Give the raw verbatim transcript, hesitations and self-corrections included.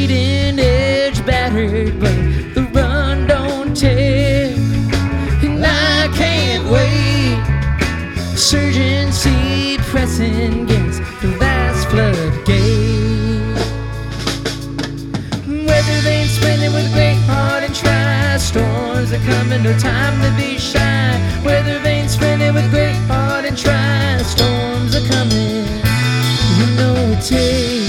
bleeding edge battered, but the run don't tear. And I can't wait. Surgency pressing against the last floodgate. Weather vanes spinning with great heart and try. Storms are coming, no time to be shy. Weather vanes spinning with great heart and try. Storms are coming, you know it takes